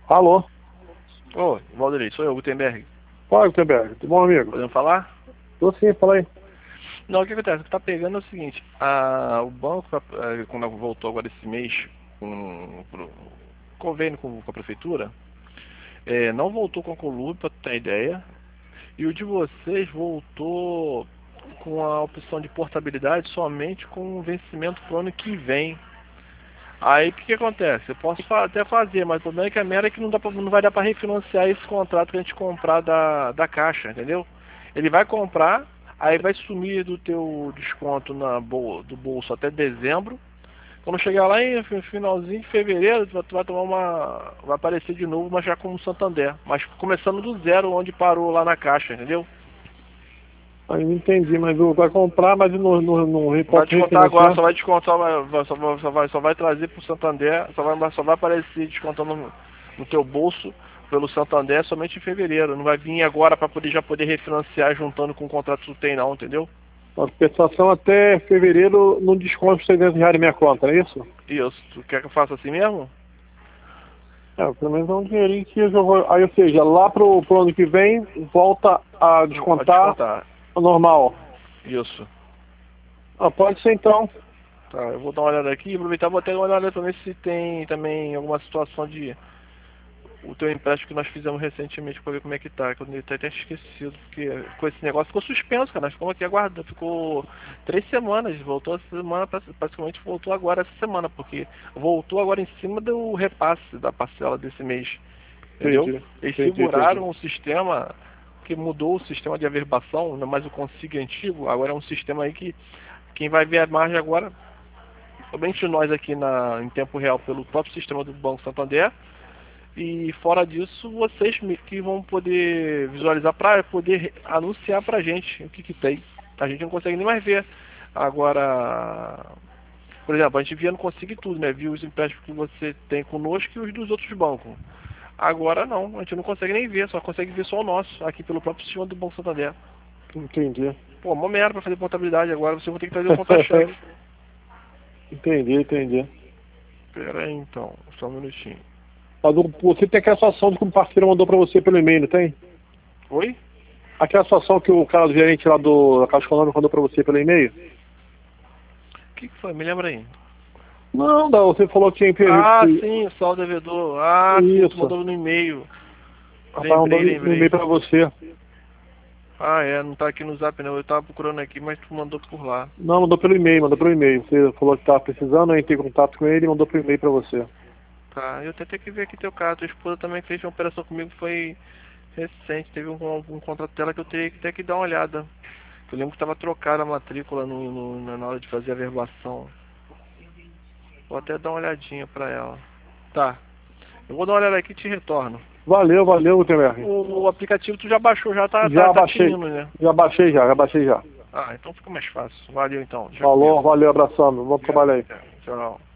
Alô? Ô, Valdirei, sou eu, Gutenberg. Fala, Gutenberg. Tudo bom, amigo? Podemos falar? Tô sim, fala aí. Não, o que acontece? O que tá pegando é o seguinte, o banco, quando voltou agora esse mês, pro convênio com a prefeitura, não voltou com a Colube, pra tu ter ideia, e o de vocês voltou com a opção de portabilidade somente com o vencimento pro ano que vem. Aí o que acontece? Eu posso até fazer, mas o problema é que a mera é que não vai dar para refinanciar esse contrato que a gente comprar da Caixa, entendeu? Ele vai comprar, aí vai sumir do teu desconto do bolso até dezembro. Quando chegar lá em finalzinho de fevereiro, tu vai tomar vai aparecer de novo, mas já como Santander. Mas começando do zero, onde parou lá na Caixa, entendeu? Aí não entendi, mas vai comprar, mas não Vai pode descontar agora, refinanciar? só vai descontar, só vai trazer pro Santander, só vai aparecer descontando no teu bolso pelo Santander somente em fevereiro. Não vai vir agora para já poder refinanciar juntando com o contrato que tu tem não, entendeu? A prestação até fevereiro não desconto os R$ 300 na minha conta, não é isso? Isso, tu quer que eu faça assim mesmo? É, pelo menos é um dinheirinho que eu já vou... Aí, ou seja, lá pro ano que vem, volta a A descontar descontar. o normal. Isso. Ah, pode ser então. Tá, eu vou dar uma olhada aqui e aproveitar vou até dar uma olhada pra ver se tem também alguma situação de o teu empréstimo que nós fizemos recentemente pra ver como é que tá, que eu até esquecido, porque com esse negócio ficou suspenso, cara. Nós ficamos aqui aguardando, ficou 3 semanas, voltou essa semana, praticamente voltou agora essa semana, porque voltou agora em cima do repasse da parcela desse mês, entendeu? Entendi, Eles entendi. seguraram o sistema que mudou o sistema de averbação, não é mais o consigo antigo, agora é um sistema aí que quem vai ver a margem agora, somente nós aqui em tempo real pelo próprio sistema do Banco Santander. E fora disso, vocês que vão poder visualizar para poder anunciar pra gente o que tem. A gente não consegue nem mais ver. Agora, por exemplo, a gente via no Consigo Tudo, né? Viu os empréstimos que você tem conosco e os dos outros bancos. Agora não, a gente não consegue nem ver, só consegue ver só o nosso, aqui pelo próprio sistema do Banco Santander. Entendi. Pô, uma merda pra fazer contabilidade agora, você vai ter que trazer o contra-cheque. Entendi. Pera aí então, só um minutinho. Você tem aquela situação que o parceiro mandou pra você pelo e-mail, não tem? Oi? Aquela situação que o cara do gerente lá da Caixa Econômica mandou pra você pelo e-mail? O que foi? Me lembra aí. Não, você falou que tinha Ah, sim, só o devedor. Ah, sim, tu isso. mandou no e-mail. O rapaz mandou no e-mail Lembrei. pra você. Ah, é, não tá aqui no zap não. Eu tava procurando aqui, mas tu mandou por lá. Não, mandou pelo e-mail. Você falou que tava precisando, eu entrei em contato com ele e mandou pelo e-mail pra você. Tá, eu tentei que ver aqui teu caso. Tua esposa também fez uma operação comigo, foi recente. Teve um contrato dela que eu teria que ter que dar uma olhada. Eu lembro que tava trocada a matrícula na hora de fazer a averbação. Vou até dar uma olhadinha pra ela. Tá, eu vou dar uma olhada aqui e te retorno. Valeu, Gutenberg. O aplicativo tu já baixou, Já tá baixei. tinindo, né? Já baixei já. Ah, então fica mais fácil. Valeu então, Falou, tranquilo. valeu, abraçando. Vamos trabalhar aí. Tchau.